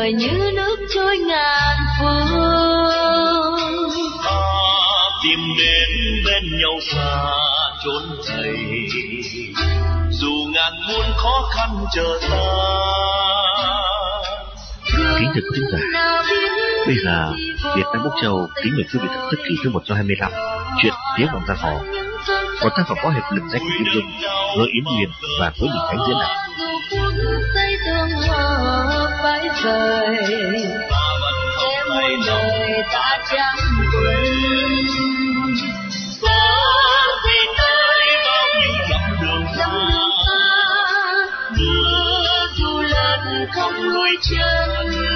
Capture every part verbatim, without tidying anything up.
đời như nước trôi ngàn phương. Ta tìm đến bên nhau xa chốn thầy, dù ngàn muôn khó khăn chờ ta. Kính thưa quý khán giả, bây giờ Việt Nam Bốc Châu kính mời quý vị thưởng thức kỳ thứ một trăm hai mươi lăm chuyện Tiếng Vọng Giang Hồ. Một tác phẩm có hiệp lừng danh của Kim Dung, Hứa Yến Nguyên và Tuấn Đình Khánh diễn đọc. Xây tương hoa phải rời, sẽ muôn đời ta chẳng quên. Gió thì tới bao nhiêu dặm đường xa, mưa dù lớn không lùi chân.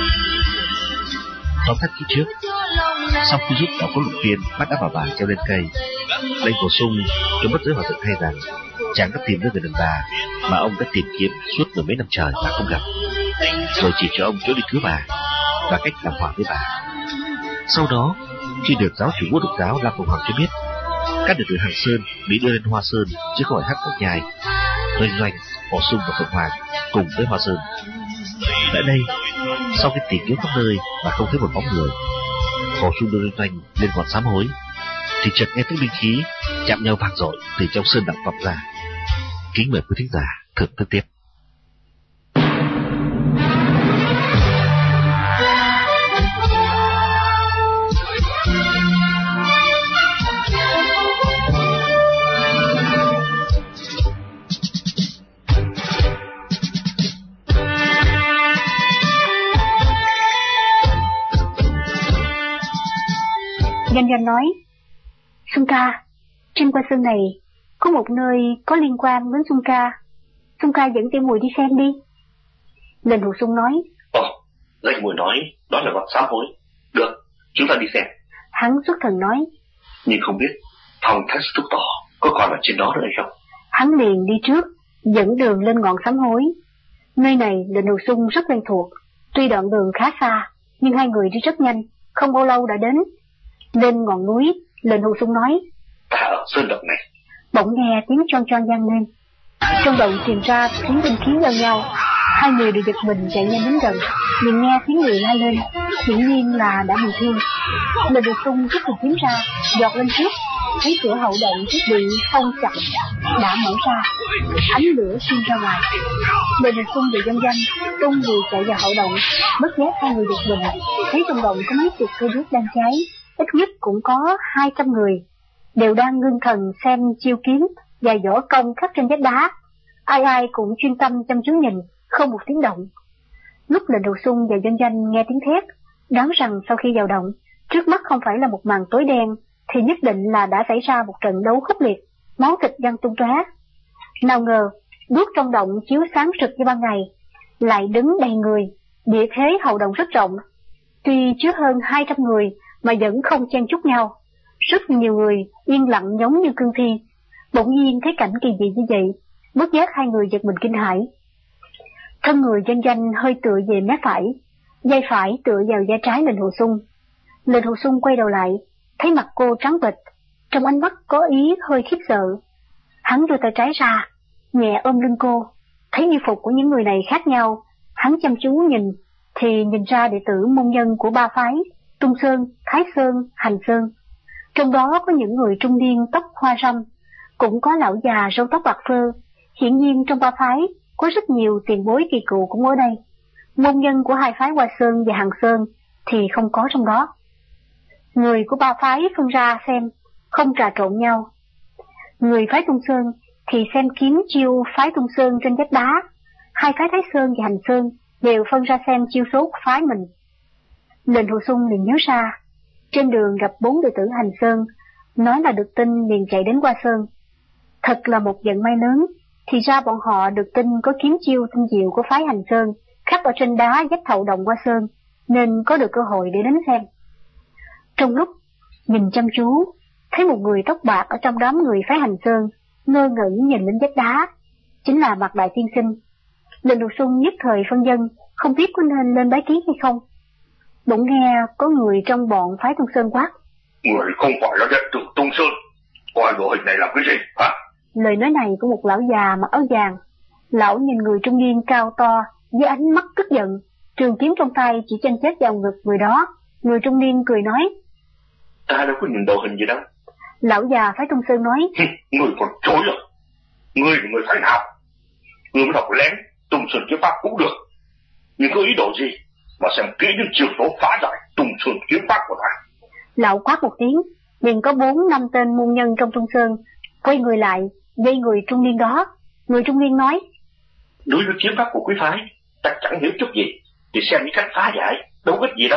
Tóm tắt ký trước, sau khi giúp đảo có lục tiên bắt đã vào bà treo lên cây, Lệnh Hồ Sung cho mất giới hòa thượng hay rằng chàng đã tìm được người đàn bà mà ông đã tìm kiếm suốt mười mấy năm trời mà không gặp, rồi chỉ cho ông chỗ đi cứu bà và cách làm hòa với bà. Sau đó, khi được giáo chủ Ngũ Độc Giáo Lam Phụng Hoàng cho biết các đệ tử Hàng Sơn bị đưa lên Hoa Sơn chứ không phải Hắc Ngọc Nhai, Doanh Doanh, Hồ Sung và Phượng Hoàng cùng với Hoa Sơn. Tại đây, sau khi tìm kiếm khắp nơi mà không thấy một bóng người, Hồ Sung đưa Doanh Doanh lên ngọn sám hối, thì chợt nghe tiếng binh khí chạm nhau vang dội từ trong sơn động vọng ra. Kính mời quý thính giả thưởng thức tiếp. Doanh Doanh nói: Xuân ca, trên qua sơn này có một nơi có liên quan đến Xuân ca. Xuân ca dẫn Tiểu Mùi đi xem đi. Lệnh Hồ Sung nói: Ồ, Lệnh Mùi nói đó là ngọn sám hối. Được, chúng ta đi xem. Hắn xuất thần nói: Nhưng không biết Phong Thái Sư Thúc Tổ có còn ở trên đó nữa hay không? Hắn liền đi trước, dẫn đường lên ngọn sám hối. Nơi này Lệnh Hồ Sung rất quen thuộc. Tuy đoạn đường khá xa, nhưng hai người đi rất nhanh, không bao lâu đã đến. Lên ngọn núi, Lệnh Hồ Sung nói: Ta ở sơn động này. Bỗng nghe tiếng choang choang vang lên. Trong động truyền ra tiếng binh khí giao nhau. Hai người đều giật mình chạy nhanh đến gần, nhưng nghe tiếng người la lên, hiển nhiên là đã bị thương. Lệnh Hồ Sung rút trường kiếm ra, giọt lên trước, thấy cửa hậu động thiết bị phong chặt đã mở ra, ánh lửa xuyên ra ngoài. Lệnh Hồ Sung bị Doanh Doanh tung người chạy vào hậu động, bất giác hai người giật mình, thấy trong động có mấy chục cây đuốc đang cháy, ít nhất cũng có hai trăm người, đều đang ngưng thần xem chiêu kiếm và võ công khắc trên vách đá. Ai ai cũng chuyên tâm chăm chú nhìn, không một tiếng động. Lúc Lệnh Hồ Sung và Doanh Doanh nghe tiếng thét, đoán rằng sau khi vào động, trước mắt không phải là một màn tối đen, thì nhất định là đã xảy ra một trận đấu khốc liệt, máu thịt văng tung tóe. Nào ngờ, đuốc trong động chiếu sáng rực như ban ngày, lại đứng đầy người, địa thế hậu động rất rộng. Tuy chứa hơn hai trăm người mà vẫn không chen chúc nhau, rất nhiều người yên lặng giống như cương thi. Bỗng nhiên thấy cảnh kỳ dị như vậy, bất giác hai người giật mình kinh hãi. Thân người Doanh Doanh hơi tựa về mé phải, vai phải tựa vào vai trái Lệnh Hồ Sung. Lệnh Hồ Sung quay đầu lại, thấy mặt cô trắng bệch, trong ánh mắt có ý hơi khiếp sợ. Hắn đưa tay trái ra, nhẹ ôm lưng cô, thấy y phục của những người này khác nhau. Hắn chăm chú nhìn, thì nhìn ra đệ tử môn nhân của ba phái, Tung Sơn, Thái Sơn, Hành Sơn. Trong đó có những người trung niên tóc hoa râm, cũng có lão già râu tóc bạc phơ. Hiển nhiên trong ba phái có rất nhiều tiền bối kỳ cựu cũng ở đây. Môn nhân của hai phái Hoa Sơn và Hằng Sơn thì không có trong đó. Người của ba phái phân ra xem, không trà trộn nhau. Người phái Tung Sơn thì xem kiếm chiêu phái Tung Sơn trên vách đá. Hai phái Thái Sơn và Hành Sơn đều phân ra xem chiêu số của phái mình. Lệnh Hồ Sung liền nhớ ra, trên đường gặp bốn đệ tử Hành Sơn, nói là được tin liền chạy đến Hoa Sơn. Thật là một vận may lớn, thì ra bọn họ được tin có kiếm chiêu tinh diệu của phái Hành Sơn khắc ở trên đá vách hậu động Hoa Sơn, nên có được cơ hội để đến xem. Trong lúc nhìn chăm chú, thấy một người tóc bạc ở trong đám người phái Hành Sơn ngơ ngẩn nhìn lên vách đá, chính là Mạc Đại Tiên Sinh. Lệnh Hồ Sung nhất thời phân vân, không biết có nên lên bái kiến hay không. Bỗng nghe có người trong bọn phái Tung Sơn quát: Người không phải là đệ tử Tung Sơn, coi bộ hình này làm cái gì hả? Lời nói này của một lão già mặc áo vàng. Lão nhìn người trung niên cao to với ánh mắt tức giận, Trường kiếm trong tay chỉ chanh chết vào ngực người đó. Người trung niên cười nói: Ta đâu có nhìn đồ hình gì đâu. Lão già phái Trung Sơn nói: Người còn chối à? Người là người phái nào? Người mới đọc lén Trung Sơn kiếm pháp cũng được, nhưng có ý đồ gì mà xem kỹ những chiêu số phá giải Trung Sơn kiếm pháp của ta. Lão quát một tiếng, liền có bốn năm tên môn nhân trong Trung Sơn quay người lại dây người trung niên đó. Người trung niên nói: Đối với kiếm pháp của quý phái ta chẳng hiểu chút gì, thì xem những cách phá giải đâu có ích gì đâu.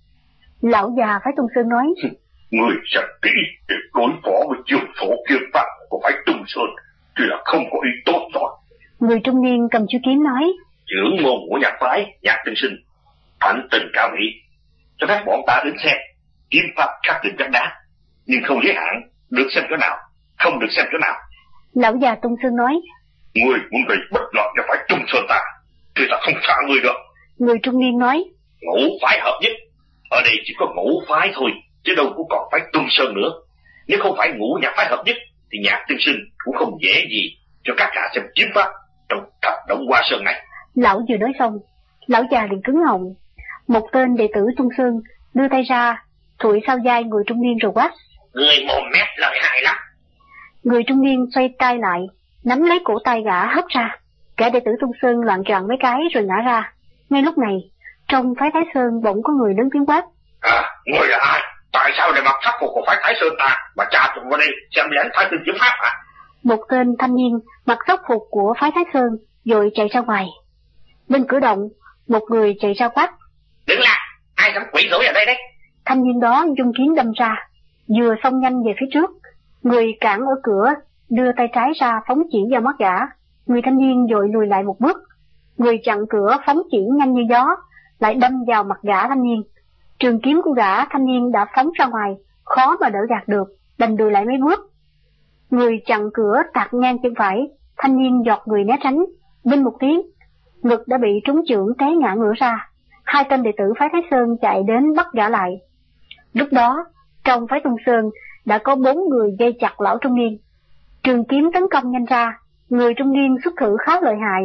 Lão già phái Trung Sơn nói: Người xem kỹ để đối phó với chiêu số kiếm pháp của phái Trung Sơn thì là không có ý tốt rồi. Người trung niên cầm chuôi kiếm nói: Trưởng môn của nhạc phái Nhạc Tiên Sinh thánh tình cao mỹ, cho phép bọn ta đến xem kiếm pháp khắc định chắc đá, nhưng không giới hạn được xem chỗ nào, không được xem chỗ nào. Lão già Trung Sơn nói: Người muốn gây bất lợi cho phái Trung Sơn ta thì ta không tha người được. Người trung niên nói: Ngũ phái hợp nhất, ở đây chỉ có ngũ phái thôi, chứ đâu cũng còn phái Trung Sơn nữa. Nếu không phải ngũ nhạc phái hợp nhất thì Nhạc Tiên Sinh cũng không dễ gì cho các hạ xem kiếm pháp trong thập động Hoa Sơn này. Lão vừa nói xong, lão già liền cứng họng. Một tên đệ tử Trung Sơn đưa tay ra thụi sau vai người trung niên rồi quát: Người mồm mép lợi hại lắm. Người trung niên xoay tay lại, nắm lấy cổ tay gã hất ra. Gã đệ tử Trung Sơn loạn trọn mấy cái rồi ngã ra. Ngay lúc này, trong phái Thái Sơn bỗng có người lớn tiếng quát: À, người là ai? Tại sao lại mặc sắc phục của phái Thái Sơn ta mà trả tụi vào đây xem lén Thái Sơn kiếm pháp hả? Một tên thanh niên mặc sắc phục của phái Thái Sơn rồi chạy ra ngoài. Bên cửa động, một người chạy ra quát: Đứng lại, ai dám quỷ rối ở đây đấy? Thanh niên đó dung kiếm đâm ra, vừa xông nhanh về phía trước. Người cản ở cửa đưa tay trái ra phóng chỉ vào mắt gã. Người thanh niên vội lùi lại một bước. Người chặn cửa phóng chỉ nhanh như gió lại đâm vào mặt gã thanh niên. Trường kiếm của gã thanh niên đã phóng ra ngoài, khó mà đỡ gạt được, đành lùi lại mấy bước. Người chặn cửa tạt ngang chân phải, thanh niên giọt người né tránh, đinh một tiếng, ngực đã bị trúng chưởng té ngã ngửa ra. Hai tên đệ tử phái Thái Sơn chạy đến bắt gã lại. Lúc đó, trong phái Trung Sơn đã có bốn người dây chặt lão trung niên. Trường kiếm tấn công nhanh ra, người trung niên xuất thủ khá lợi hại.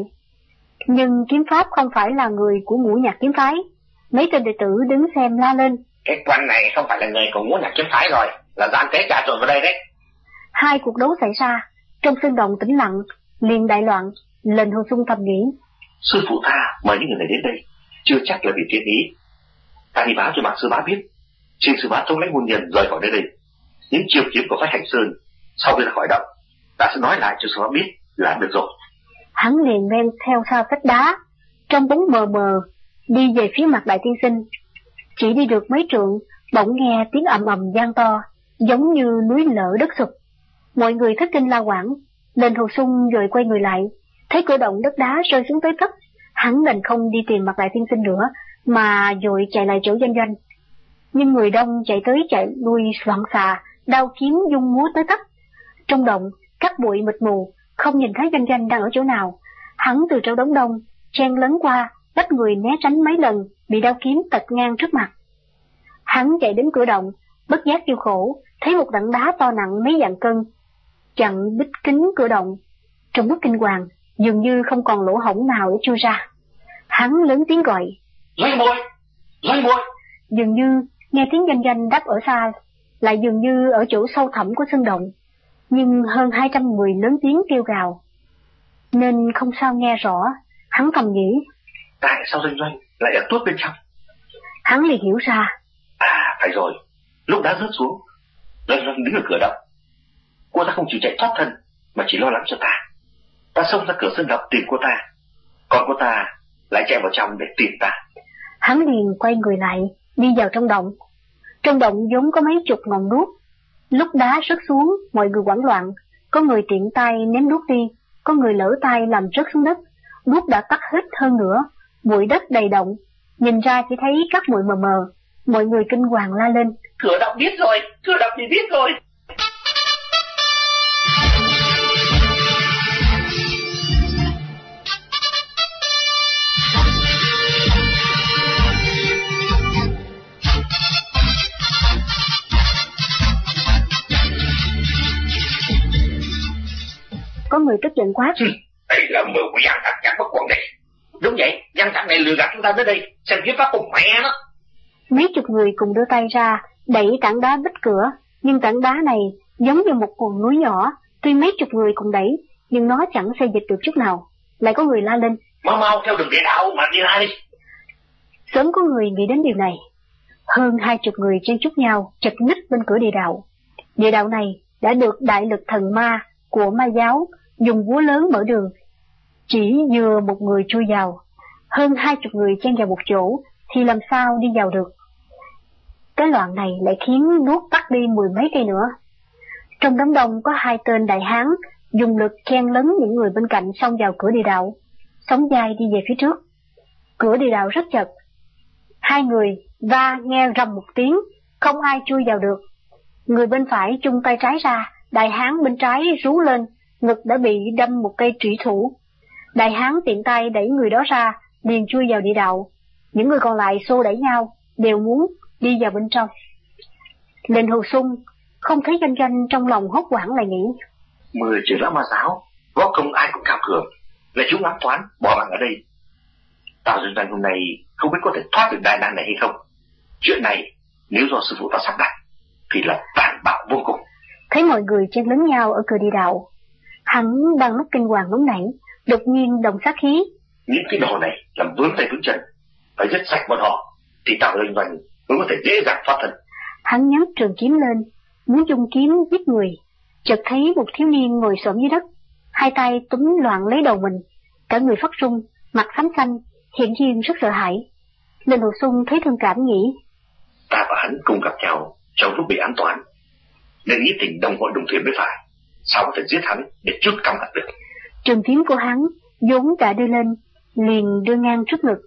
Nhưng kiếm pháp không phải là người của Ngũ Nhạc kiếm phái. Mấy tên đệ tử đứng xem la lên: Cái quan này không phải là người của Ngũ Nhạc kiếm phái rồi, là gian tế trà trộn vào đây đấy. Hai cuộc đấu xảy ra, trong sơn động tĩnh lặng, liền đại loạn. Lệnh Hồ Sung thầm nghĩ: Sư phụ ta mời những người này đến đây, chưa chắc là vì thiên ý. Ta đi báo cho Mạc Sư Bá biết, xin Sư Bá thống lãnh môn nhân rời khỏi nơi đây. Những chiêu kiếm của phái Hành Sơn sau khi ra khỏi động, ta sẽ nói lại cho Sư Bá biết là được rồi. Hắn liền men theo sau vách đá, trong bóng mờ mờ đi về phía mặt Đại Tiên Sinh. Chỉ đi được mấy trượng, bỗng nghe tiếng ầm ầm vang to, giống như núi lở đất sụp. Mọi người thất kinh la hoảng. Lệnh Hồ Sung rồi quay người lại, thấy cửa động đất đá rơi xuống tới tấp. Hắn đành không đi tìm mặt Đại Tiên Sinh nữa, mà vội chạy lại chỗ Doanh Doanh. Nhưng người đông chạy tới chạy lui loạn xạ, đao kiếm dung múa tới tấp. Trong động, các bụi mịt mù, không nhìn thấy Doanh Doanh đang ở chỗ nào. Hắn từ trong đống đông chen lấn qua, bắt người né tránh mấy lần, bị đao kiếm tật ngang trước mặt. Hắn chạy đến cửa động, bất giác kêu khổ, thấy một tảng đá to nặng mấy vạn cân chặn bích kính cửa động. Trong lúc kinh hoàng, dường như không còn lỗ hổng nào để chui ra. Hắn lớn tiếng gọi: Lấy môi, lấy môi. Dường như nghe tiếng Doanh Doanh đáp ở xa, lại dường như ở chỗ sâu thẳm của sơn động. Nhưng hơn hai trăm người lớn tiếng kêu gào, nên không sao nghe rõ. Hắn thầm nghĩ: Tại sao Doanh Doanh lại ở tuốt bên trong? Hắn liền hiểu ra. À, phải rồi, lúc đá rớt xuống, Doanh Doanh đứng ở cửa động. Cô ta không chịu chạy thoát thân, mà chỉ lo lắng cho ta. Ta xông ra cửa sơn động tìm cô ta, còn cô ta lại chạy vào trong để tìm ta. Hắn liền quay người lại, đi vào trong động. Trong động vốn có mấy chục ngọn đuốc. Lúc đá rớt xuống, mọi người hoảng loạn. Có người tiện tay ném đuốc đi, có người lỡ tay làm rớt xuống đất. Đuốc đã tắt hết hơn nữa, bụi đất đầy động. Nhìn ra chỉ thấy các bụi mờ mờ. Mọi người kinh hoàng la lên: Cửa động biết rồi, cửa động thì biết rồi. Có người tức giận quát: Đây là mưu quỷ ăn thật chẳng bất quần đây. đúng vậy, văn thằng này lừa gạt chúng ta tới đây, xem kiếm pháp cùng mẹ nó. Mấy chục người cùng đưa tay ra, đẩy tảng đá bích cửa, nhưng tảng đá này giống như một ngọn núi nhỏ, tuy mấy chục người cùng đẩy, nhưng nó chẳng xê dịch được chút nào. Lại có người la lên, mau mau theo đường địa đạo mà đi ra đi. Sớm có người nghĩ đến điều này. Hơn hai chục người chen chúc nhau chật ních bên cửa địa đạo. Địa đạo này đã được đại lực thần ma của ma giáo dùng búa lớn mở đường, chỉ vừa một người chui vào. Hơn hai chục người chen vào một chỗ thì làm sao đi vào được. Cái loạn này lại khiến nuốt tắt đi mười mấy cây nữa. Trong đám đông có hai tên đại hán dùng lực chen lấn những người bên cạnh xông vào cửa địa đạo, sóng vai đi về phía trước. Cửa địa đạo rất chật, hai người va nghe rầm một tiếng, không ai chui vào được. Người bên phải chung tay trái ra, đại hán bên trái rú lên, ngực đã bị đâm một cây trủy thủ. Đại hán tiện tay đẩy người đó ra, liền chui vào địa đạo. Những người còn lại xô đẩy nhau, đều muốn đi vào bên trong. Lệnh Hồ Xuân không thấy Doanh Doanh, trong lòng hốt hoảng lại nghĩ, mười trưởng lão ma giáo, võ công ai cũng cao cường, là chúng ám toán bỏ mạng ở đây. Tào Doanh Doanh hôm nay không biết có thể thoát được đại nạn này hay không. Chuyện này nếu do sư phụ ta sắp đặt thì là tàn bạo vô cùng. Thấy mọi người chen lấn nhau ở cửa địa đạo, hắn đang lúc kinh hoàng nóng nảy, đột nhiên động sát khí. Những cái đồ này làm vướng tay vướng chân, phải giết sạch bọn họ thì Tào Doanh Doanh mới có thể dễ dàng thoát thân. Hắn nhấc trường kiếm lên, muốn dùng kiếm giết người, chợt thấy một thiếu niên ngồi xổm dưới đất, hai tay túm loạn lấy đầu mình, cả người phát run, mặt xám xanh, hiện nhiên rất sợ hãi. Lệnh Hồ Xuân thấy thương cảm nghĩ, ta và hắn cùng gặp nhau trong lúc bị ám toán, nên nhất định đồng hội đồng thuyền mới phải, sao có thể giết hắn để chút căm hận được. Trường kiếm của hắn vốn đã đưa lên, liền đưa ngang trước ngực.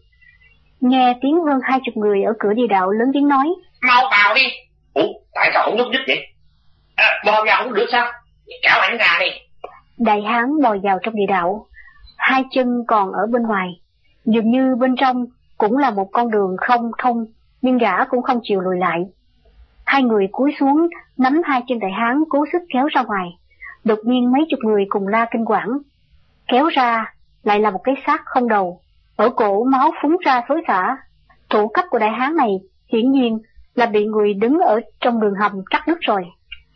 Nghe tiếng hơn hai chục người ở cửa địa đạo lớn tiếng nói, mau vào đi. Ủa, tại sao không nhúc nhích vậy? À, bò vào không được sao? Kéo hắn ra đi. Đại hán bò vào trong địa đạo, hai chân còn ở bên ngoài, dường như bên trong cũng là một con đường không thông, nhưng gã cũng không chịu lùi lại. Hai người cúi xuống nắm hai chân đại hán cố sức kéo ra ngoài. Đột nhiên mấy chục người cùng la kinh quản. Kéo ra lại là một cái xác không đầu, ở cổ máu phúng ra xối xả. Thủ cấp của đại hán này hiển nhiên là bị người đứng ở trong đường hầm cắt đứt rồi.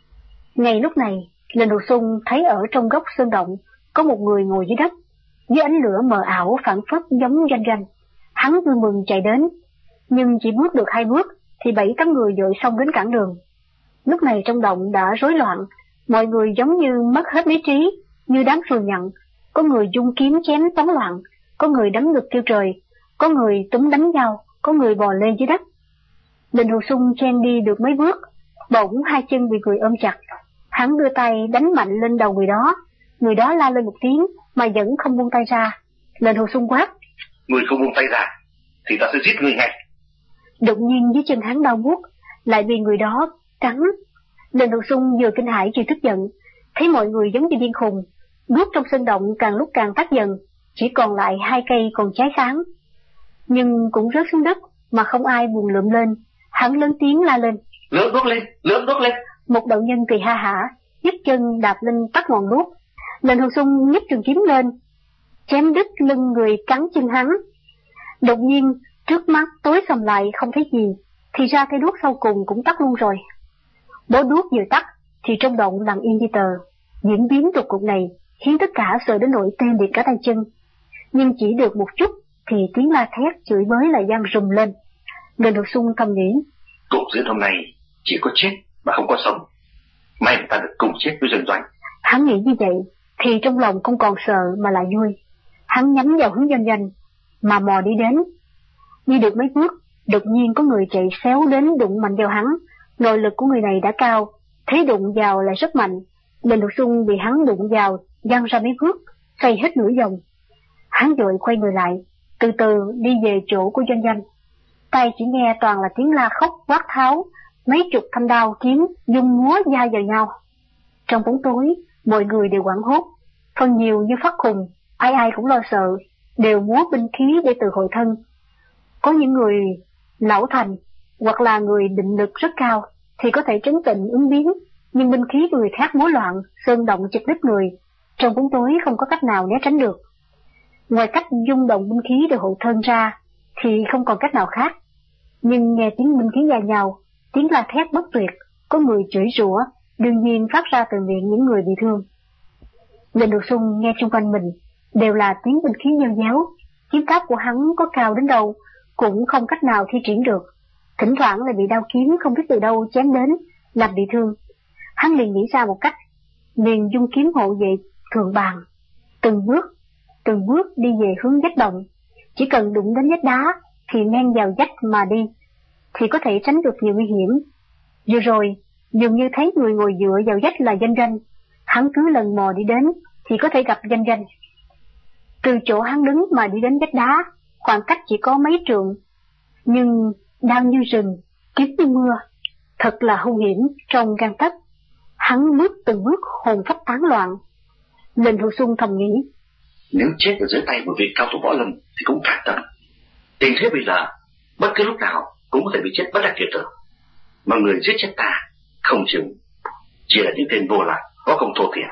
Ngay lúc này, Lệnh Hồ Xuân thấy ở trong góc sơn động có một người ngồi dưới đất, với ánh lửa mờ ảo phản phất giống Doanh Doanh. Hắn vui mừng chạy đến, nhưng chỉ bước được hai bước thì bảy tám người vội xông đến cản đường. Lúc này trong động đã rối loạn, mọi người giống như mất hết lý trí, như đám phường nhận. Có người dung kiếm chém tán loạn, có người đấm ngực kêu trời, có người túm đánh nhau, có người bò lên dưới đất. Lệnh Hồ Xuân chen đi được mấy bước, bỗng hai chân bị người ôm chặt. Hắn đưa tay đánh mạnh lên đầu người đó, người đó la lên một tiếng mà vẫn không buông tay ra. Lệnh Hồ Xuân quát, người không buông tay ra thì ta sẽ giết người ngay. Đột nhiên dưới chân hắn đau buốt, lại bị người đó cắn. Lệnh Hồ Xuân vừa kinh hãi vừa tức giận, thấy mọi người giống như điên khùng. Đuốc trong sân động càng lúc càng tắt dần, chỉ còn lại hai cây còn cháy sáng, nhưng cũng rớt xuống đất mà không ai buồn lượm lên. Hắn lớn tiếng la lên, lượm đuốc lên, lượm đuốc lên. Một đạo nhân cười ha hả, nhấc chân đạp lên tắt ngọn đuốc. Lệnh Hồ Xuân nhấc trường kiếm lên, chém đứt lưng người cắn chân hắn. Đột nhiên trước mắt tối sầm lại không thấy gì, thì ra cây đuốc sau cùng cũng tắt luôn rồi. Bó đuốc vừa tắt thì trong động lặng yên như tờ. Diễn biến đột ngột này khiến tất cả sợ đến nỗi tê liệt cả tay chân. Nhưng chỉ được một chút thì tiếng la thét chửi bới lại vang rùm lên. Lệnh Hồ Xuân thầm nghĩ, cuộc diễn hôm nay chỉ có chết mà không có sống. May mà ta được cùng chết với Doanh Doanh. Hắn nghĩ như vậy thì trong lòng không còn sợ mà lại vui. Hắn nhắm vào hướng Doanh Doanh mà mò đi đến. Đi được mấy bước, đột nhiên có người chạy xéo đến đụng mạnh vào hắn. Nội lực của người này đã cao, thế đụng vào lại rất mạnh. Lệnh Hồ Xuân bị hắn đụng vào, văng ra mấy bước, xoay hết nửa vòng. Hắn vội quay người lại, từ từ đi về chỗ của Doanh Doanh. Tay chỉ nghe toàn là tiếng la khóc quát tháo, mấy chục thanh đao kiếm dung múa da vào nhau. Trong bóng tối, mọi người đều hoảng hốt, phần nhiều như phát khùng, ai ai cũng lo sợ, đều múa binh khí để tự hồi thân. Có những người lão thành hoặc là người định lực rất cao thì có thể trấn tĩnh ứng biến, nhưng binh khí người khác múa loạn, sơn động chật đứt người, trong bóng tối không có cách nào né tránh được. Ngoài cách rung động binh khí để hộ thân ra, thì không còn cách nào khác. Nhưng nghe tiếng binh khí già nhào, tiếng la thét bất tuyệt, có người chửi rủa, đương nhiên phát ra từ miệng những người bị thương. Lệnh Đồ Sung nghe xung quanh mình đều là tiếng binh khí nheo nhéo, kiếm pháp của hắn có cao đến đâu cũng không cách nào thi triển được, thỉnh thoảng lại bị đao kiếm không biết từ đâu chém đến, làm bị thương. Hắn liền nghĩ ra một cách, liền dung kiếm hộ vệ thượng bàn, từng bước, từng bước đi về hướng vách động. Chỉ cần đụng đến vách đá thì men vào vách mà đi, thì có thể tránh được nhiều nguy hiểm. Vừa rồi, dường như thấy người ngồi dựa vào vách là Doanh Doanh, hắn cứ lần mò đi đến thì có thể gặp Doanh Doanh. Từ chỗ hắn đứng mà đi đến vách đá, khoảng cách chỉ có mấy trượng, nhưng đao như rừng, kiếm như mưa, thật là hung hiểm trong gang tấc. Hắn bước từng bước hồn phách tán loạn. Lệnh Hồ Xuân thầm nghĩ, nếu chết ở dưới tay một vị cao thủ võ lâm thì cũng cạn tâm. Tình thế bây giờ, bất cứ lúc nào cũng có thể bị chết bất đắc kỳ tử. Mà người giết chết ta, không chừng chỉ là những tên vô lại, có công thô thiển.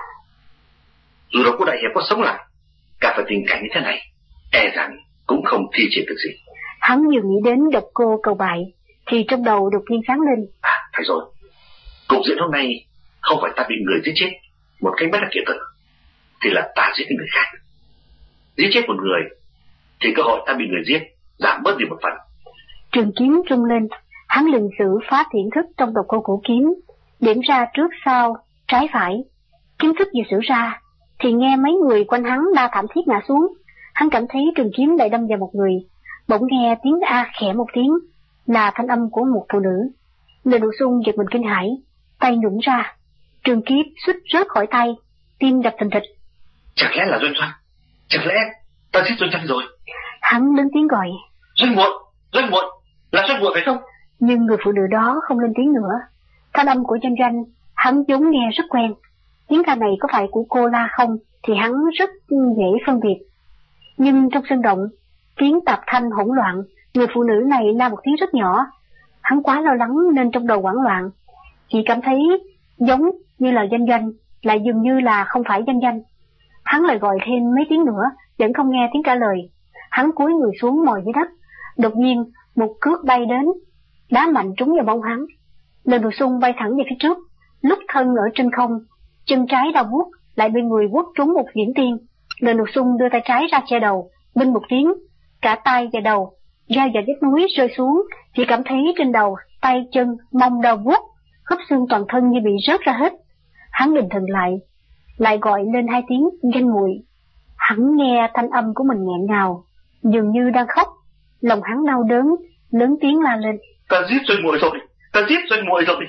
Dù đó của đại hiệp có sống lại, cả phải tình cảnh như thế này, e rằng cũng không thi triển được gì. Hắn vừa nghĩ đến độc cô cầu bại, thì trong đầu đột nhiên sáng lên. À, phải rồi. Cuộc diễn hôm nay không phải ta bị người giết chết một cách bất đắc kỳ tử, thì là ta giết người khác. Giết chết một người thì cơ hội ta bị người giết giảm bớt đi một phần. Trường kiếm rung lên, hắn liền sử phá thiện thức trong độc cô cổ kiếm, điểm ra trước sau, trái phải. Kiếm thức vừa sử ra thì nghe mấy người quanh hắn la thảm thiết ngã xuống. Hắn cảm thấy trường kiếm lại đâm vào một người, bỗng nghe tiếng a khẽ một tiếng, là thanh âm của một phụ nữ. Lệnh Đồ Sung giật mình kinh hãi, tay nhũng ra, trường kiếm xuất rớt khỏi tay, tim đập thình thịch. Chẳng lẽ là Doanh Doanh? Chẳng lẽ ta giết Doanh Doanh rồi? Hắn lớn tiếng gọi, Doanh muội, Doanh muội, là Doanh muội phải không? Nhưng người phụ nữ đó không lên tiếng nữa. Thanh âm của Doanh Doanh hắn vốn nghe rất quen, tiếng ca này có phải của cô la không thì hắn rất dễ phân biệt. Nhưng trong sân động, tiếng tạp thanh hỗn loạn, người phụ nữ này la một tiếng rất nhỏ. Hắn quá lo lắng nên trong đầu hoảng loạn, chỉ cảm thấy giống như là Doanh Doanh, lại dường như là không phải Doanh Doanh. Hắn lại gọi thêm mấy tiếng nữa, vẫn không nghe tiếng trả lời. Hắn cúi người xuống mồi dưới đất, đột nhiên một cước bay đến, đá mạnh trúng vào mông hắn. Lệnh Đồ Sung bay thẳng về phía trước, lúc thân ở trên không, chân trái đau buốt, lại bị người quất trúng một viễn tiên. Lệnh Đồ Sung đưa tay trái ra che đầu, binh một tiếng, cả tay và đầu rơi vào vách núi rơi xuống, chỉ cảm thấy trên đầu, tay chân, mông đau buốt, khớp xương toàn thân như bị rớt ra hết. Hắn định thần lại, lại gọi lên hai tiếng Doanh muội. Hắn nghe thanh âm của mình nghẹn ngào, dường như đang khóc, lòng hắn đau đớn, lớn tiếng la lên, ta giết Doanh muội rồi, ta giết Doanh muội rồi.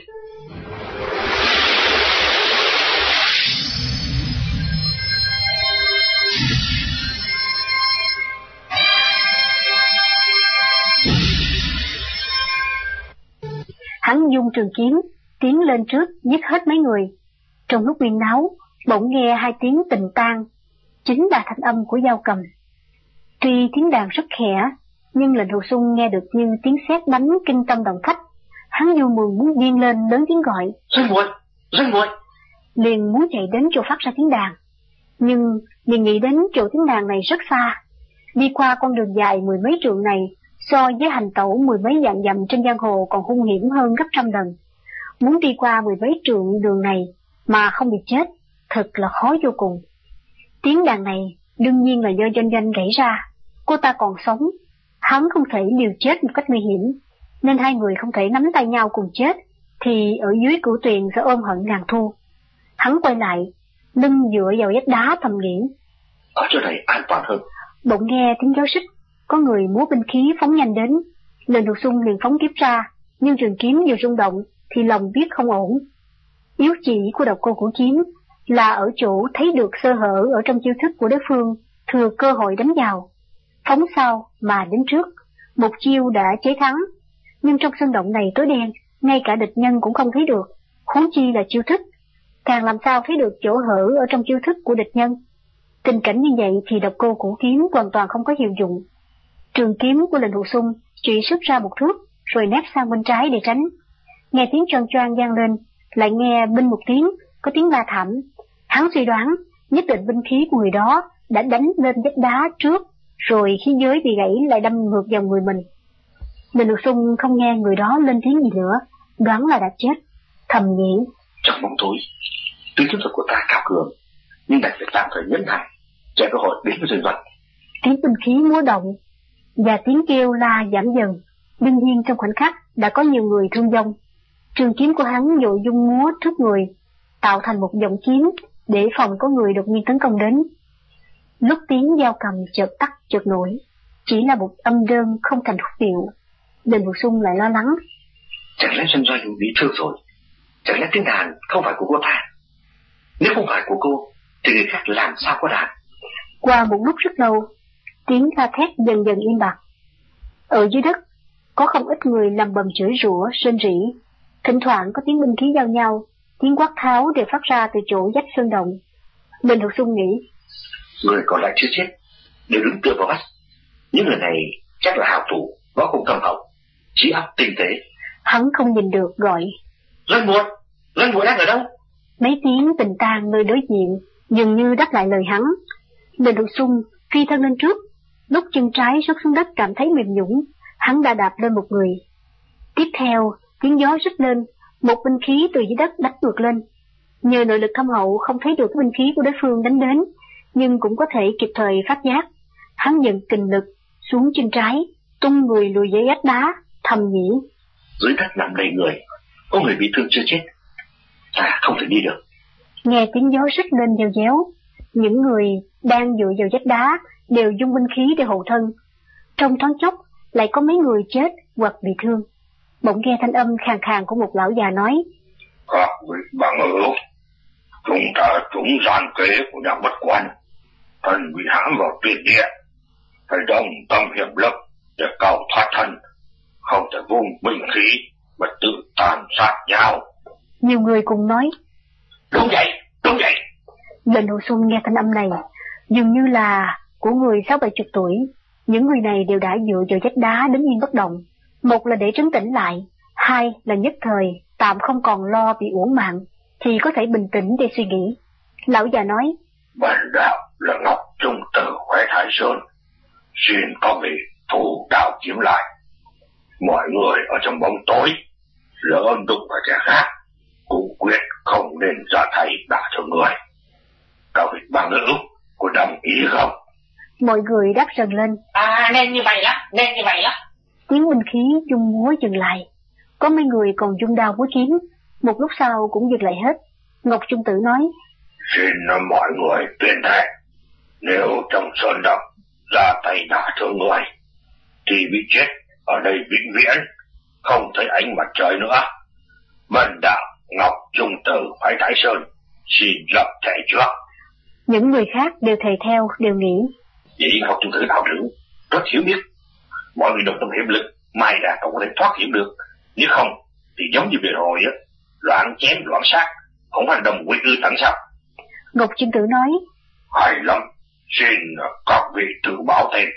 Hắn dung trường kiếm, tiến lên trước giết hết mấy người. Trong lúc huyên náo, bỗng nghe hai tiếng tình tang, chính là thanh âm của dao cầm. Tuy tiếng đàn rất khẽ, nhưng Lệnh Hồ Xuân nghe được như tiếng sét đánh kinh tâm động phách. Hắn vui mừng muốn điên lên, lớn tiếng gọi, Doanh muội, Doanh muội, liền muốn chạy đến chỗ phát ra tiếng đàn. Nhưng liền nghĩ đến chỗ tiếng đàn này rất xa, đi qua con đường dài mười mấy trượng này, so với hành tẩu mười mấy vạn dặm trên giang hồ còn hung hiểm hơn gấp trăm lần. Muốn đi qua mười mấy trượng đường này mà không bị chết, thật là khó vô cùng. Tiếng đàn này đương nhiên là do Doanh Doanh gãy ra, cô ta còn sống, hắn không thể liều chết một cách nguy hiểm, nên hai người không thể nắm tay nhau cùng chết, thì ở dưới cửu tuyền sẽ ôm hận ngàn thu. Hắn quay lại, lưng dựa vào vách đá thầm nghĩ, ở chỗ này an toàn hơn. Bỗng nghe tiếng giáo xích, có người múa binh khí phóng nhanh đến. Lệnh Hồ Xuân liền phóng kiếm ra, nhưng trường kiếm vừa rung động thì lòng biết không ổn. Yếu chỉ của độc cô cổ kiếm là ở chỗ thấy được sơ hở ở trong chiêu thức của đối phương, thừa cơ hội đánh vào, phóng sau mà đến trước, một chiêu đã chế thắng. Nhưng trong sân động này tối đen, ngay cả địch nhân cũng không thấy được, huống chi là chiêu thức, càng làm sao thấy được chỗ hở ở trong chiêu thức của địch nhân. Tình cảnh như vậy thì độc cô cổ kiếm hoàn toàn không có hiệu dụng. Trường kiếm của Lệnh Hồ Xuân chỉ xuất ra một thước, rồi nép sang bên trái để tránh. Nghe tiếng choang choang vang lên, lại nghe binh một tiếng, có tiếng la thảm. Hắn suy đoán nhất định binh khí của người đó đã đánh lên vách đá trước, rồi khí giới bị gãy lại đâm ngược vào người mình. Đình Luật Xuân không nghe người đó lên tiếng gì nữa, đoán là đã chết, thầm nghĩ. Trong bóng tối, tướng chiến thuật của ta cao cường, nhưng đành phải tạm thời nhẫn nại, chờ cơ hội đến với rừng vật. Tiếng binh khí múa động và tiếng kêu la giảm dần. Đương nhiên trong khoảnh khắc đã có nhiều người thương vong. Trường kiếm của hắn dội dung múa trước người, tạo thành một vòng chiến để phòng có người đột nhiên tấn công đến. Lúc tiếng dao cầm chợt tắt chợt nổi, chỉ là một âm đơn không thành khúc điệu. Đình Luật Xuân lại lo lắng. Chẳng lẽ Doanh Doanh bị thương rồi? Chẳng lẽ tiếng đàn không phải của cô ta? Nếu không phải của cô, thì người khác làm sao có đàn? Qua một lúc rất lâu, tiếng la thét dần dần im bặt. Ở dưới đất, có không ít người lầm bầm chửi rủa, rên rỉ. Thỉnh thoảng có tiếng binh khí giao nhau, tiếng quát tháo đều phát ra từ chỗ vách sơn động. Đình Luật Xuân nghĩ, người còn lại chưa chết, đều đứng tựa vào vách. Những người này chắc là hảo thủ, võ công cầm hậu, trí óc tinh tế. Hắn không nhìn được gọi, Doanh muội, Doanh muội đang ở đâu? Mấy tiếng tình tang nơi đối diện dường như đáp lại lời hắn. Đình Luật Xuân phi thân lên trước, lúc chân trái rớt xuống đất cảm thấy mềm nhũn, hắn đã đạp lên một người. Tiếp theo, tiếng gió rít lên, một binh khí từ dưới đất đánh ngược lên. Nhờ nội lực thâm hậu không thấy được cái binh khí của đối phương đánh đến, nhưng cũng có thể kịp thời phát giác. Hắn nhận kình lực xuống chân trái, tung người lùi dưới vách đá, thầm nghĩ. Dưới đất nằm đầy người, có người bị thương chưa chết, ta không thể đi được. Nghe tiếng gió rít lên dèo déo, những người đang dựa vào vách đá đều dung binh khí để hộ thân. Trong thoáng chốc lại có mấy người chết hoặc bị thương. Bỗng nghe thanh âm khàn khàn của một lão già nói: Các vị bằng hữu, chúng ta trúng gian kế của nhà bất quan, thân bị hãm vào tuyệt địa, phải đồng tâm hiệp lực để cầu thoát thân, không thể vung binh khí mà tự tàn sát nhau. Nhiều người cùng nói: Đúng vậy, đúng vậy. Đình Luật Xuân nghe thanh âm này dường như là của người sáu bảy chục tuổi. Những người này đều đã dựa vào vách đá đứng yên bất động, một là để trấn tĩnh lại, hai là nhất thời tạm không còn lo bị uổng mạng, thì có thể bình tĩnh để suy nghĩ. Lão già nói: Bản đạo là Ngọc Trung Tử Khóe Thái Sơn, xin có vị thủ đạo chiếm lại. Mọi người ở trong bóng tối, lỡ đụng vào kẻ khác, cũng quyết không nên ra tay đả thương người. Các vị bằng hữu có đồng ý không? Mọi người đáp rần lên: À, nên như vậy lắm, nên như vậy lắm. Tiếng binh khí dung múa dừng lại, có mấy người còn dung đao múa kiếm, một lúc sau cũng dừng lại hết. Ngọc Trung Tử nói: Xin mọi người tuyên thệ, nếu trong sơn động ra tay đả thương người, thì bị chết ở đây vĩnh viễn, không thấy ánh mặt trời nữa. Bần đạo Ngọc Trung Tử Phái Thái Sơn xin lập thệ trước. Những người khác đều thề theo, đều nghĩ: Vậy Ngọc Trung Tử đạo trưởng rất hiểu biết, mọi người đồng tâm hiệp lực, mai ra cậu có thể thoát hiểm được. Nếu không thì giống như vừa rồi á, loạn chém loạn sát, không hành động nguy cư tận sao? Ngọc Trung Tử nói: Hay lắm, xin các vị tự báo tên.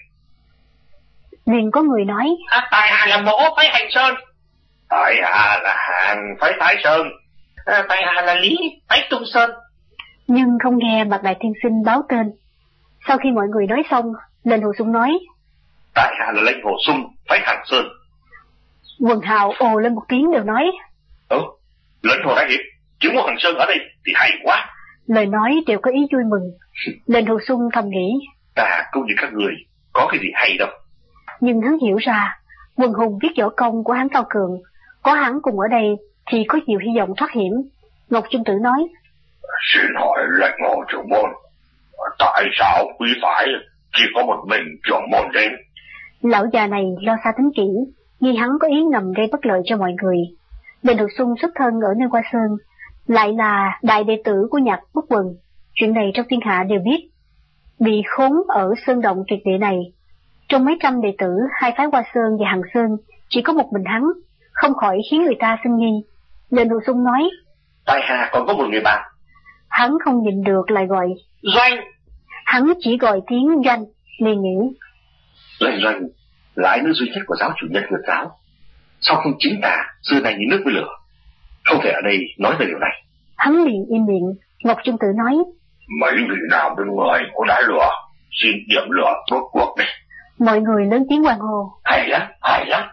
Liền có người nói: À, tại hạ là Mỗ Phái Hành Sơn. Tại hạ là Hàng Phái Thái Sơn. À, tại hạ là Lý Phái Tung Sơn. Nhưng không nghe Bạch Đại Tiên Sinh báo tên. Sau khi mọi người nói xong, Lệnh Hồ Sung nói: Tại hạ là Lệnh Hồ Sung Phái Hàng Sơn. Quần hào ồ lên một tiếng đều nói: Ừ, Lệnh Hồ Đại Hiệp, chỉ có Hàng Sơn ở đây thì hay quá. Lời nói đều có ý vui mừng. Lệnh Hồ Sung thầm nghĩ: Ta cũng như các người, có cái gì hay đâu. Nhưng hắn hiểu ra, quần hùng biết võ công của hắn cao cường, có hắn cùng ở đây thì có nhiều hy vọng thoát hiểm. Ngọc Trung Tử nói: Xin hỏi Lệnh Hồ trưởng môn, tại sao quý phái chỉ có một mình trưởng môn đến? Lão già này lo xa tính kỹ, nghi hắn có ý ngầm gây bất lợi cho mọi người. Lệnh Hồ Sung xuất thân ở nơi Hoa Sơn, lại là đại đệ tử của Nhạc Bất Quần, chuyện này trong thiên hạ đều biết. Bị khốn ở sơn động tuyệt địa này, trong mấy trăm đệ tử hai phái Hoa Sơn và Hằng Sơn, chỉ có một mình hắn, không khỏi khiến người ta sinh nghi. Lệnh Hồ Sung nói: Tại hạ còn có một người bạn. Hắn không nhìn được lại gọi: Doanh. Hắn chỉ gọi tiếng Doanh, liền nghĩ: Doanh Doanh là ái nữ duy nhất của giáo chủ Nhật Nguyệt giáo, sao không chính tả xưa này như nước với lửa, không thể ở đây nói về điều này. Hắn liền im miệng. Ngọc Trung Tử nói: Mấy vị nào bên ngoài có đái lửa Xin điểm lửa rốt cuộc đây. Mọi người lớn tiếng hoan hô. Hay lắm, hay lắm.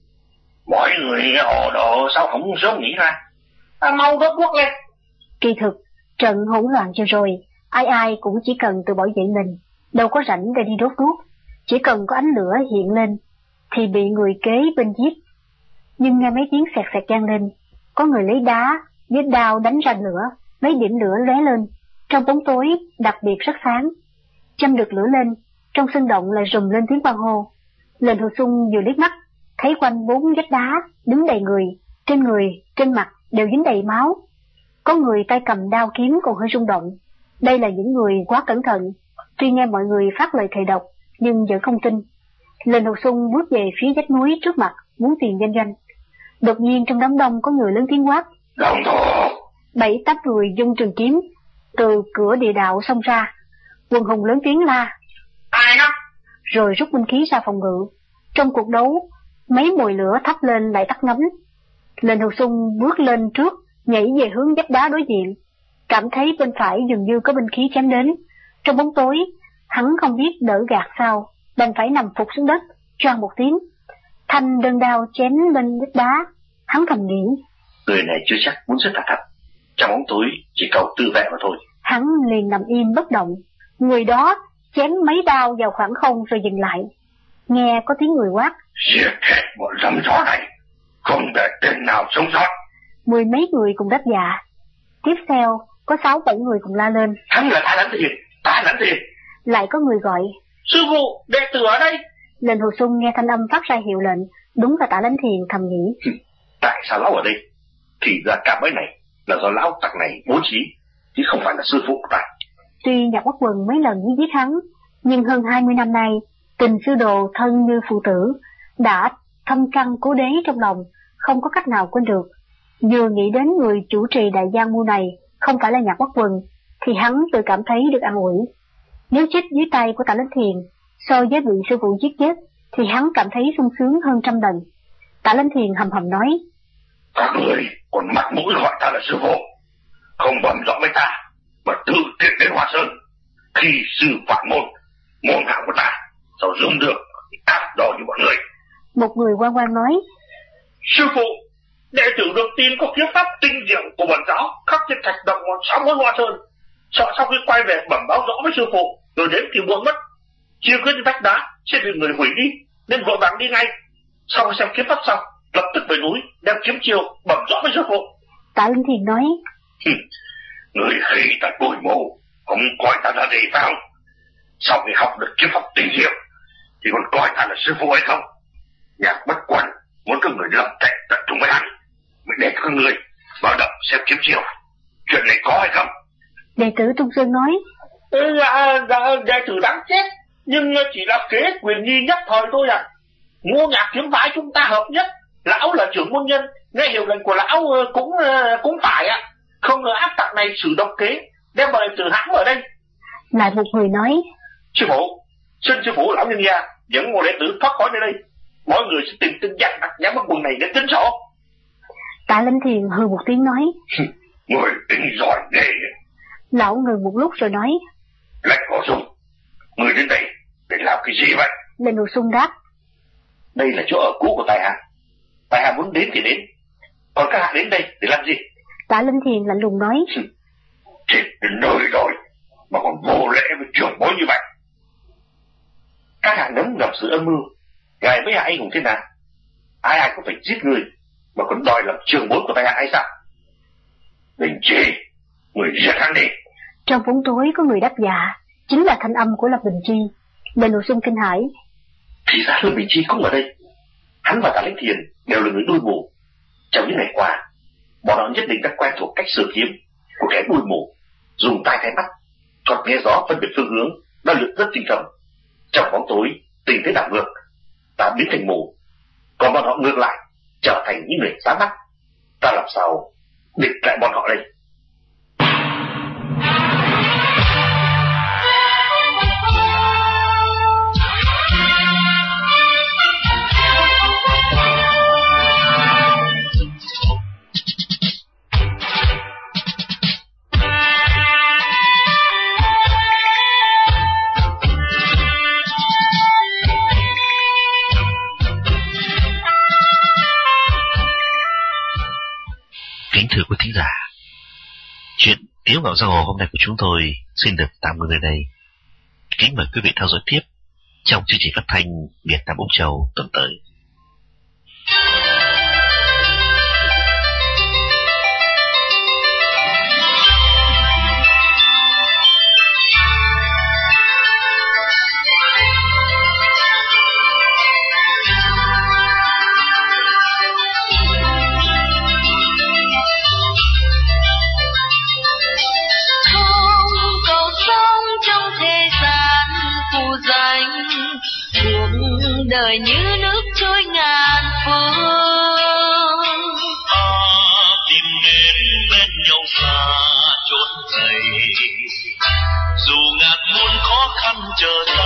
Mọi người hồ đồ sao không sớm nghĩ ra. À, mau rốt cuộc lên. Kỳ thực, trận hỗn loạn vừa rồi, ai ai cũng chỉ cần tự bảo vệ mình, đâu có rảnh để đi đốt đuốc. Chỉ cần có ánh lửa hiện lên, thì bị người kế bên giết. Nhưng nghe mấy tiếng sẹt sẹt vang lên, có người lấy đá, với đao đánh ra lửa, mấy điểm lửa lóe lên, trong bóng tối đặc biệt rất sáng. Châm được lửa lên, trong sân động lại rùm lên tiếng hoan hô. Lệnh Hồ Xuân vừa liếc mắt, thấy quanh bốn vách đá đứng đầy người, trên người, trên mặt đều dính đầy máu. Có người tay cầm đao kiếm còn hơi rung động. Đây là những người quá cẩn thận, tuy nghe mọi người phát lời thề độc, nhưng vẫn không tin. Lệnh Hồ Xuân bước về phía vách núi trước mặt, muốn tìm danh doanh. Đột nhiên trong đám đông có người lớn tiếng quát. Đồng thủ! Bảy tám người dung trường kiếm từ cửa địa đạo xông ra. Quần hùng lớn tiếng la. Ai đó? Rồi rút binh khí ra phòng ngự. Trong cuộc đấu, mấy mồi lửa thắp lên lại tắt ngấm. Lệnh Hồ Xuân bước lên trước, nhảy về hướng vách đá đối diện. Cảm thấy bên phải dường như có binh khí chém đến. Trong bóng tối, hắn không biết đỡ gạt sao, đành phải nằm phục xuống đất, choang một tiếng. Thanh đơn đao chém lên vách đá, hắn thầm nghĩ. Người này chưa chắc muốn giết ta thật, trong bóng tối chỉ cầu tự vệ mà thôi. Hắn liền nằm im bất động. Người đó chém mấy đao vào khoảng không rồi dừng lại. Nghe có tiếng người quát. Giết hết bọn rắm gió này, không để tên nào sống sót. Mười mấy người cùng đáp dạ. Tiếp theo có sáu bảy người cùng la lên. Hắn là ta đánh tiền, ta đánh tiền. Lại có người gọi. Sư phụ, đệ tử ở đây. Lệnh Hồ Xuân nghe thanh âm phát ra hiệu lệnh, đúng là Tạ Lãnh Thiền thầm nghĩ. Tại sao lão ở đây? Thì ra cả mấy này là do lão tặc này bố trí, chứ không phải là sư phụ của ta. Tuy Nhạc Bất Quần mấy lần giết hắn, nhưng hơn hai mươi năm nay, tình sư đồ thân như phụ tử, đã thâm căn cố đế trong lòng, không có cách nào quên được. Vừa nghĩ đến người chủ trì đại giang mu này không phải là Nhạc Bất Quần, thì hắn tự cảm thấy được an ủi. Nếu chết dưới tay của Tạ Lãnh Thiền, so với vị sư phụ giết chết, thì hắn cảm thấy sung sướng hơn trăm lần. Tạ Lãnh Thiền hầm hầm nói. Các người còn mặt mũi gọi ta là sư phụ, không bẩm rõ với ta, mà tự tiện đến Hoa Sơn. Khi sư phản môn, môn hạ của ta, sao dùng được áp đo như bọn người. Một người quan quan nói. Sư phụ, đệ tử được tin có kiếm pháp tinh diệu của bổn giáo khắc trên thạch động sáu ngôi Hoa Sơn. Sợ sau khi quay về bẩm báo rõ với sư phụ, rồi đến thì muộn mất. Chia quyết vách đá sẽ bị người hủy đi, nên vội vàng đi ngay. Sau khi xem kiếm pháp xong, lập tức về núi đem kiếm chiêu bẩm rõ với sư phụ. Tạ Linh Thiền nói. Người khi ta đuổi mù, không coi ta là gì phải không? Sau khi học được kiếm pháp tinh diệu, thì còn coi ta là sư phụ hay không? Nhạc Bất Quần muốn các người lập tệ tận trung với hắn, mới để các người vào động xem kiếm chiêu. Chuyện này có hay không? Đệ tử Trung Sơn nói. Ừ, dạ, dạ, đệ tử đáng chết, nhưng chỉ là kế quyền nhi nhất thời thôi à. Ngô Nhạc kiếm phái chúng ta hợp nhất, lão là trưởng môn nhân, nghe hiệu lệnh của lão cũng cũng phải ạ. Không ngờ ác tặc này sử độc kế, đem mời tử hãm ở đây. Lại một người nói. Sư phụ, xin sư phụ lão nhân gia dẫn ngô đệ tử thoát khỏi nơi đây. Mọi người sẽ tìm tin dặn đặt Nhạc Bất Quần này để tính sổ. Tạ Lãnh Thiền hừ một tiếng nói. Người tính giỏi ghê. Lão ngừng một lúc rồi nói. Lệnh Hồ Xuân, người đến đây để làm cái gì vậy? Lệnh Hồ Xuân đáp. Đây là chỗ ở cũ của Tài Hạ. Tài Hạ muốn đến thì đến, còn các hạ đến đây để làm gì? Tạ Linh Thiền lạnh lùng nói. Chết đến nơi rồi mà còn vô lễ với trưởng bối như vậy. Các hạ nấm gặp sự âm mưu, ngài với hạ anh hùng thế nào? Ai ai cũng phải giết người mà còn đòi làm trưởng bối của Tài Hạ hay sao? Đình Chi, người giết hắn đi. Trong bóng tối có người đáp dạ, chính là thanh âm của Lâm Bình Chi. Lệnh Hồ Xuân kinh hãi. Thì ra Lâm Bình Chi cũng ở đây. Hắn và Tạ Lãnh Thiền đều là người đuôi mù. Trong những ngày qua, bọn họ nhất định đã quen thuộc cách sử kiếm của kẻ đuôi mù, dùng tai thay mắt, thoạt nghe gió phân biệt phương hướng, đã luyện rất tinh thầm. Trong bóng tối, tình thế đảo ngược, ta biến thành mù, còn bọn họ ngược lại, trở thành những người sáng mắt. Ta làm sao địch lại bọn họ đây? Kính thưa quý thính giả, chuyện Tiếu Ngạo Giang Hồ hôm nay của chúng tôi xin được tạm ngừng ở đây. Kính mời quý vị theo dõi tiếp trong chương trình phát thanh Việt Nam Úc Châu tuần tới. Đời như nước trôi ngàn phương, ta tìm đến bên nhau xa chốn thầy, dù ngàn muôn khó khăn chờ ta.